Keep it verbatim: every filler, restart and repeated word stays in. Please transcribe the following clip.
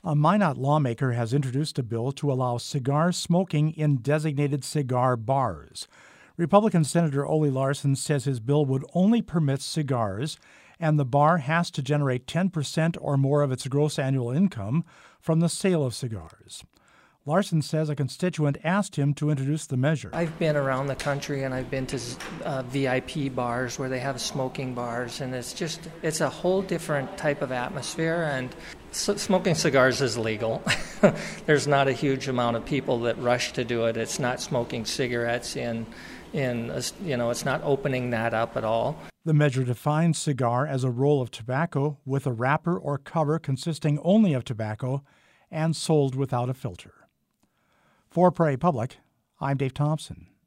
A Minot lawmaker has introduced a bill to allow cigar smoking in designated cigar bars. Republican Senator Ole Larson says his bill would only permit cigars, and the bar has to generate ten percent or more of its gross annual income from the sale of cigars. Larson says a constituent asked him to introduce the measure. I've been around the country and I've been to uh, V I P bars where they have smoking bars, and it's just, it's a whole different type of atmosphere, and so smoking cigars is legal. There's not a huge amount of people that rush to do it. It's not smoking cigarettes in, in a, you know, it's not opening that up at all. The measure defines cigar as a roll of tobacco with a wrapper or cover consisting only of tobacco and sold without a filter. For Prairie Public, I'm Dave Thompson.